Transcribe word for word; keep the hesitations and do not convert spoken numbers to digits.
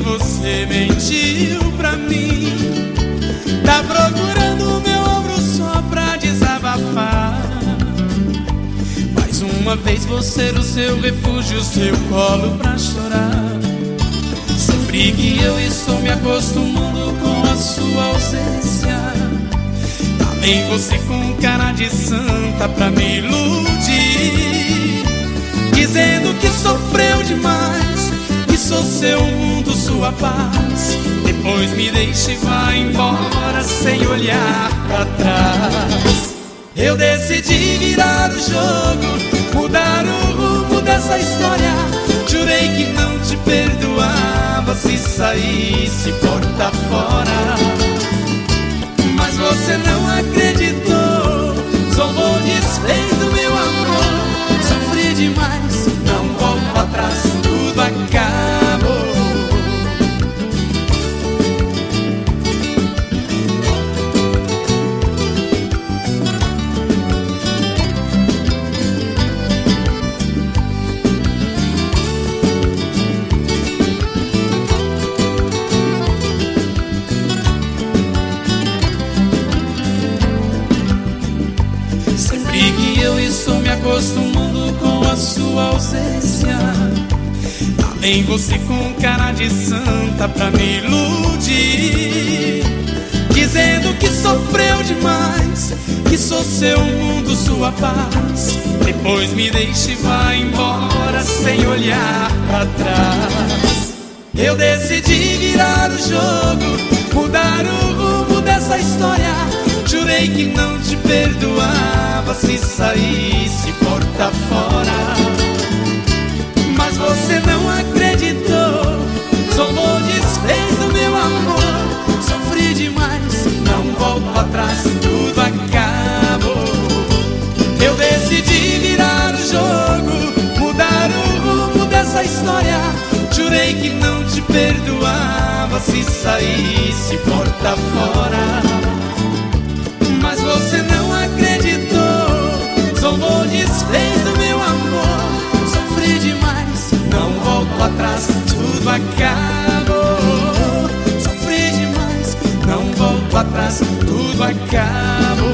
você mentiu pra mim. Tá procurando o meu ombro só pra desabafar. Mais uma vez vou ser o seu refúgio, o seu colo pra chorar. Sempre que eu estou me acostumando com a sua ausência. Tá bem você com cara de santa pra me iludir, dizendo que sofreu demais, que sou seu mundo, sua paz. Depois me deixe e vá embora sem olhar pra trás. Eu decidi virar o jogo, mudar o rumo dessa história. Jurei que não te perdoava se saísse porta fora. Mas você não acreditou, zombou, desfez do meu amor. Sofri demais, não volto atrás, tudo acabou. Sempre que eu estou me acostumando com a sua ausência, tá bem você com cara de santa pra me iludir, dizendo que sofreu demais, que sou seu mundo, sua paz. Depois me deixe e vá embora sem olhar pra trás. Eu decidi virar o jogo, mudar o rumo dessa história. Jurei que não te perdoava se saísse porta fora. Mas você não acreditou, zombou, desfez do meu amor. Sofri demais, não volto atrás, tudo acabou. Eu decidi virar o jogo, mudar o rumo dessa história. Jurei que não te perdoava se saísse porta fora. Mas você não acreditou, zombou, desfez do meu amor. Sofri demais, não volto atrás, tudo acabou. Sofri demais, não volto atrás, tudo acabou.